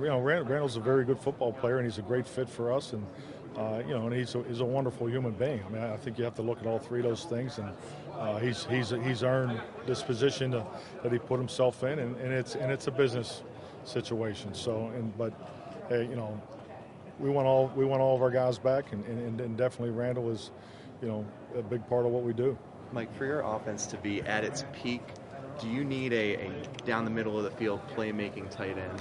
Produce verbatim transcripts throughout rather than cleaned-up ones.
you know, Rand- Randall's a very good football player, and he's a great fit for us. And uh, you know, and he's a, he's a wonderful human being. I mean, I think you have to look at all three of those things, and uh, he's he's he's earned this position to, that he put himself in, and, and it's and it's a business situation. So, and but hey, you know, we want all we want all of our guys back, and, and, and definitely Randall is, you know, a big part of what we do. Mike, for your offense to be at its peak, do you need a, a down the middle of the field playmaking tight end?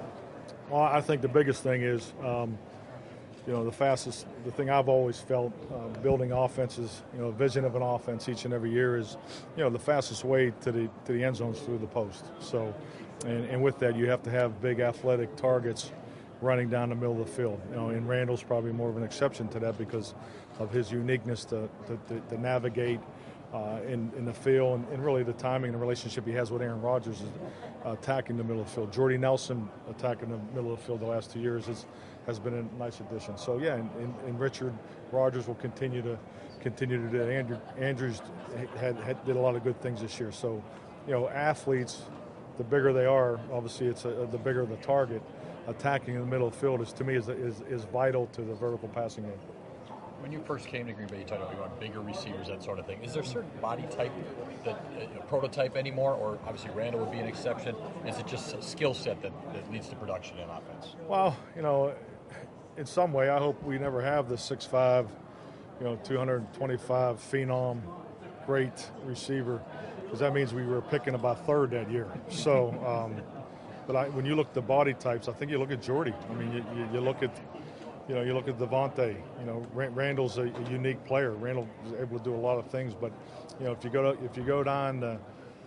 Well, I think the biggest thing is, um, you know, the fastest, the thing I've always felt uh, building offenses, you know, vision of an offense each and every year is, you know, the fastest way to the to the end zone is through the post. So, and, and with that, you have to have big athletic targets running down the middle of the field. You know, and Randall's probably more of an exception to that because of his uniqueness to to, to, to navigate uh, in, in the field, and, and really the timing and the relationship he has with Aaron Rodgers is uh, attacking the middle of the field. Jordy Nelson attacking the middle of the field the last two years is, has been a nice addition. So yeah, and, and, and Richard Rodgers will continue to continue to do that. Andrew, Andrews had, had did a lot of good things this year. So, you know, athletes, the bigger they are, obviously it's a, the bigger the target. Attacking in the middle of the field is, to me, is, is is vital to the vertical passing game. When you first came to Green Bay, you talked about you want bigger receivers, that sort of thing. Is there a certain body type, that uh, prototype anymore, or obviously Randall would be an exception? Is it just a skill set that, that leads to production in offense? Well, you know, in some way, I hope we never have the six five, you know, two hundred twenty-five phenom, great receiver, because that means we were picking about third that year. So, um, but I, when you look at the body types, I think you look at Jordy. I mean, you, you, you look at, you know, you look at Devontae. You know, Randall's a, a unique player. Randall is able to do a lot of things, but you know, if you go to, if you go down the,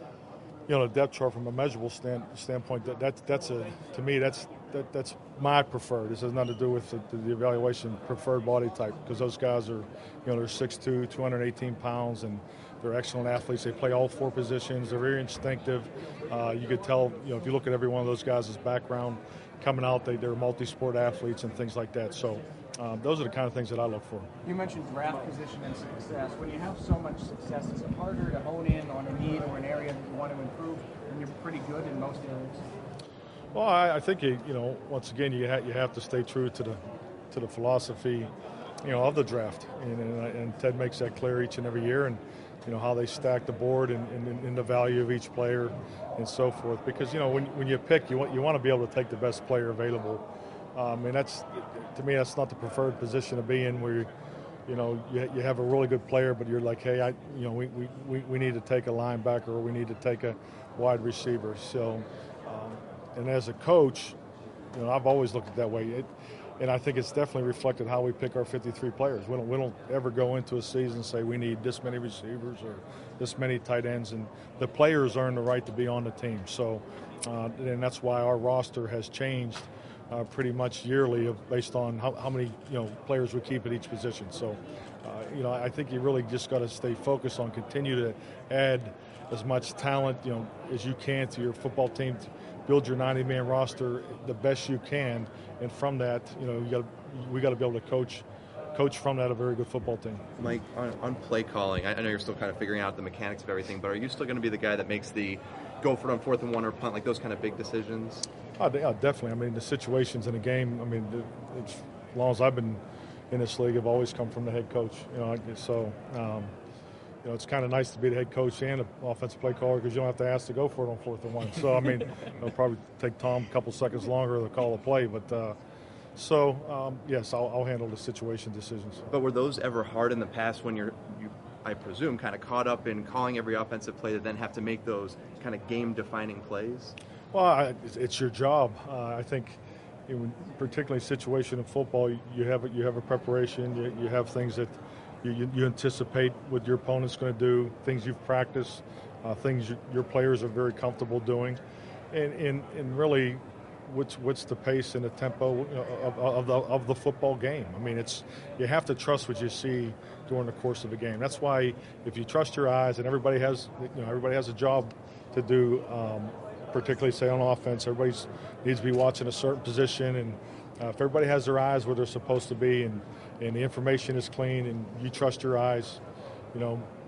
you know, the depth chart from a measurable stand, standpoint, that that's that's a to me that's that, that's my preferred. This has nothing to do with the, the evaluation preferred body type, because those guys are, you know, they're six two, two hundred eighteen pounds, and they're excellent athletes. They play all four positions. They're very instinctive. Uh, you could tell, you know, if you look at every one of those guys' background coming out, they, they're multi-sport athletes and things like that. So um, those are the kind of things that I look for. You mentioned draft position and success. When you have so much success, is it harder to hone in on a need or an area that you want to improve when you're pretty good in most areas? Well, I, I think, you, you know, once again, you, ha- you have to stay true to the to the philosophy, you know, of the draft. And, and, and Ted makes that clear each and every year. And you know, how they stack the board and, and, and the value of each player and so forth. Because, you know, when, when you pick, you want, you want to be able to take the best player available. Um, and that's, to me, that's not the preferred position to be in, where, you, you know, you, you have a really good player, but you're like, hey, I, you know, we, we, we need to take a linebacker, or we need to take a wide receiver. So, um, and as a coach, you know, I've always looked at it that way. It, And I think it's definitely reflected how we pick our fifty-three players. We don't, we don't ever go into a season and say we need this many receivers or this many tight ends. And the players earn the right to be on the team. So, uh, and that's why our roster has changed uh, pretty much yearly of, based on how, how many, you know, players we keep at each position. So, uh, you know, I think you really just got to stay focused on continue to add as much talent, you know, as you can to your football team. Build your ninety-man roster the best you can, and from that, you know, you got we got to be able to coach, coach from that a very good football team. Mike, on, on play calling, I, I know you're still kind of figuring out the mechanics of everything, but are you still going to be the guy that makes the go for it on fourth and one or punt, like those kind of big decisions? Oh, yeah, definitely. I mean, the situations in the game. I mean, it's, as long as I've been in this league, have always come from the head coach. You know, so. Um, You know, it's kind of nice to be the head coach and an offensive play caller, because you don't have to ask to go for it on fourth and one. So, I mean, it'll probably take Tom a couple seconds longer to call a play. But, uh, so, um, yes, I'll, I'll handle the situation decisions. But were those ever hard in the past when you're, you, I presume, kind of caught up in calling every offensive play to then have to make those kind of game-defining plays? Well, I, it's your job. Uh, I think, in particularly situation in football, you have, you have a preparation, you, you have things that – You, you, you anticipate what your opponent's going to do, things you've practiced, uh, things you, your players are very comfortable doing, and, and, and really, what's what's the pace and the tempo of, of, the, of the football game. I mean, it's you have to trust what you see during the course of a game. That's why if you trust your eyes, and everybody has you know everybody has a job to do, um, particularly say on offense, everybody needs to be watching a certain position, and uh, if everybody has their eyes where they're supposed to be, and and the information is clean, and you trust your eyes, you know,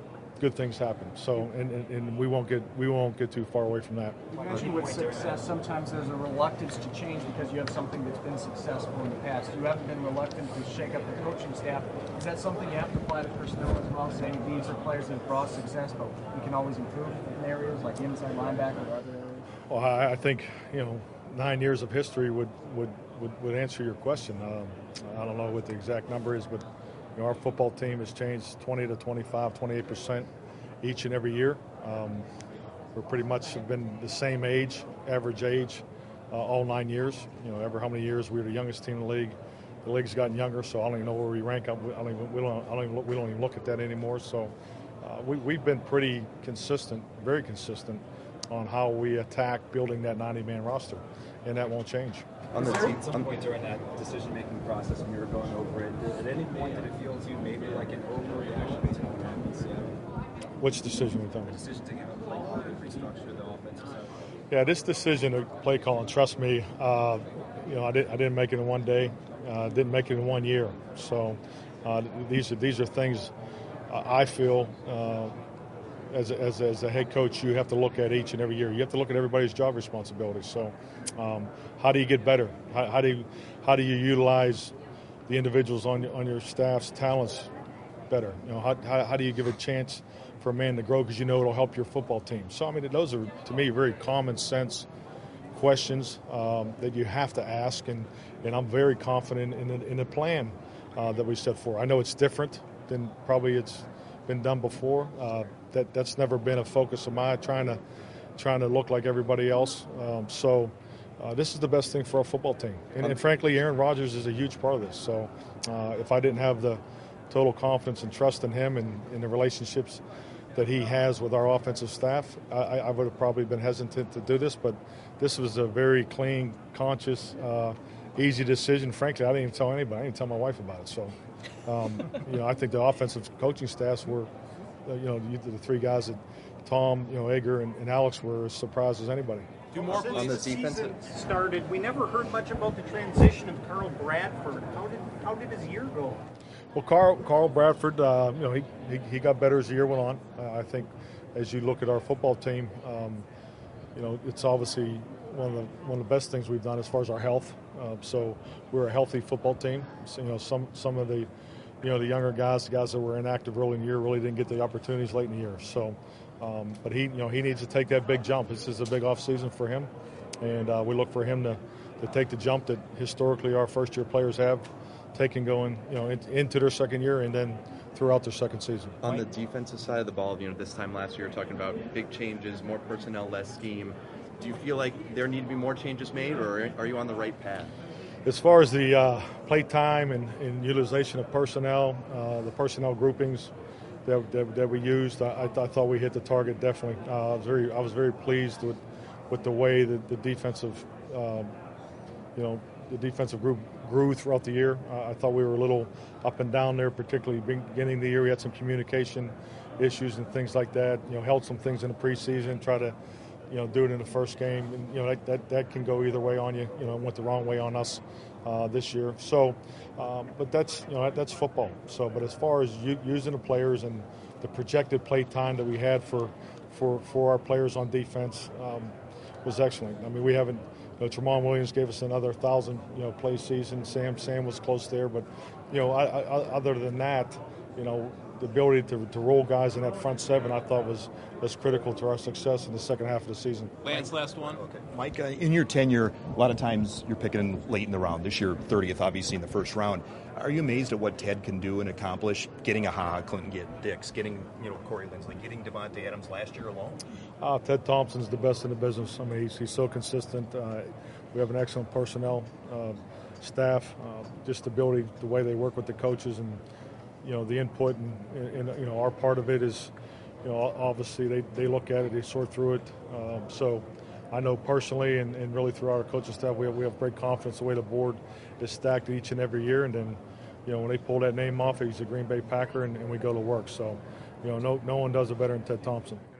good things happen. So, and, and, and we won't get we won't get too far away from that. You mentioned with success, sometimes there's a reluctance to change because you have something that's been successful in the past. You haven't been reluctant to shake up the coaching staff. Is that something you have to apply to personnel as well, saying these are players that have brought success, but we can always improve in areas like inside linebacker or other areas? Well, I, I think, you know, nine years of history would, would, would, would answer your question. Um, I don't know what the exact number is, but you know, our football team has changed twenty to twenty-five, twenty-eight percent each and every year. Um, we're pretty much have been the same age, average age, uh, all nine years. You know, ever how many years we were the youngest team in the league. The league's gotten younger, so I don't even know where we rank. I don't even, we don't, I don't even, we don't even look at that anymore. So uh, we, we've been pretty consistent, very consistent, on how we attack building that ninety-man roster, and that won't change. On the team, at some point during that decision-making process when you were going over it, at any point did it feel to you maybe like an overreaction to what happened in Seattle? Which decision are you talking about? The decision to give up play call and restructure the offensive side. Yeah, this decision to play call, and trust me, uh, you know, I didn't I didn't make it in one day, uh, didn't make it in one year. So uh, these are these are things uh, I feel. Uh, As a, as, a, as a head coach, you have to look at each and every year. You have to look at everybody's job responsibilities. So, um, how do you get better? How, how do you, how do you utilize the individuals on your, on your staff's talents better? You know, how, how, how do you give a chance for a man to grow because you know it'll help your football team? So, I mean, those are to me very common sense questions um, that you have to ask, and, and I'm very confident in the, in the plan uh, that we set forth. I know it's different than probably it's been done before. Uh, that that's never been a focus of mine, trying to trying to look like everybody else. Um, so uh, this is the best thing for our football team, and, and frankly, Aaron Rodgers is a huge part of this. So uh, if I didn't have the total confidence and trust in him and in the relationships that he has with our offensive staff, I, I would have probably been hesitant to do this. But this was a very clean, conscious, uh, easy decision. Frankly, I didn't even tell anybody. I didn't tell my wife about it. So. Um, you know, I think the offensive coaching staffs were, uh, you know, the three guys that Tom, you know, Edgar and, and Alex were as surprised as anybody. Do more Since on the the defensive. season started, we never heard much about the transition of Carl Bradford. How did how did his year go? Well, Carl Carl Bradford, uh, you know, he, he he got better as the year went on. Uh, I think as you look at our football team, um, you know, it's obviously one of the one of the best things we've done as far as our health. Uh, so we're a healthy football team. So, you know, some some of the, you know, the younger guys, the guys that were inactive early in the year, really didn't get the opportunities late in the year. So, um, but he, you know, he needs to take that big jump. This is a big off season for him, and uh, we look for him to, to take the jump that historically our first year players have taken going, you know, in, into their second year and then throughout their second season. On the defensive side of the ball, you know, this time last year, talking about big changes, more personnel, less scheme. Do you feel like there need to be more changes made, or are you on the right path? As far as the uh, play time and, and utilization of personnel, uh, the personnel groupings that, that, that we used, I, I thought we hit the target definitely. Uh, I was very I was very pleased with with the way that the defensive, um, you know, the defensive group grew throughout the year. Uh, I thought we were a little up and down there, particularly beginning of the year. We had some communication issues and things like that. You know, held some things in the preseason, try to, you know, do it in the first game, and you know that, that, that can go either way on you. You know, it went the wrong way on us uh, this year. So, um, but that's you know that, that's football. So, but as far as u- using the players and the projected play time that we had for for for our players on defense um, was excellent. I mean, we haven't. You know, Tramon Williams gave us another thousand you know play season. Sam Sam was close there, but you know, I, I, other than that, you know. The ability to, to roll guys in that front seven, I thought was was critical to our success in the second half of the season. Lance, last one. Okay. Mike, uh, in your tenure, a lot of times you're picking late in the round. This year, thirtieth, obviously, in the first round. Are you amazed at what Ted can do and accomplish, getting a Ha Ha Clinton, get Dix, getting you know Corey Linsley, getting Devontae Adams last year alone? Uh, Ted Thompson's the best in the business. I mean, he's, he's so consistent. Uh, we have an excellent personnel uh, staff. Uh, just the ability, the way they work with the coaches, and you know the input, and, and you know our part of it is, you know, obviously they, they look at it, they sort through it. Um, so I know personally, and, and really throughout our coaching staff, we have, we have great confidence the way the board is stacked each and every year. And then, you know, when they pull that name off, he's a Green Bay Packer, and, and we go to work. So, you know, no no one does it better than Ted Thompson.